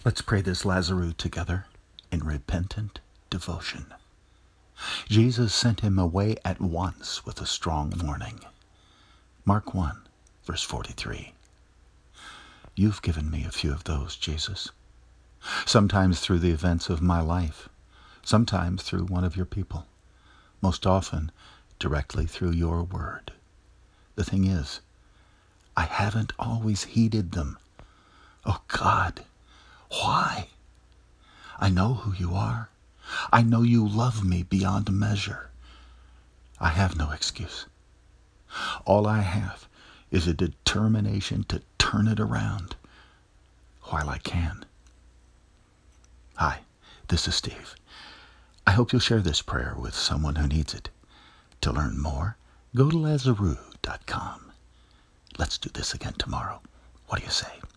Let's pray this Lazarus together in repentant devotion. Jesus sent him away at once with a strong warning. Mark 1, verse 43. You've given me a few of those, Jesus. Sometimes through the events of my life, sometimes through one of your people, most often directly through your word. The thing is, I haven't always heeded them. Oh God, why? I know who you are. I know you love me beyond measure. I have no excuse. All I have is a determination to turn it around while I can. Hi, this is Steve. I hope you'll share this prayer with someone who needs it. To learn more, go to Lazarus.com. Let's do this again tomorrow. What do you say?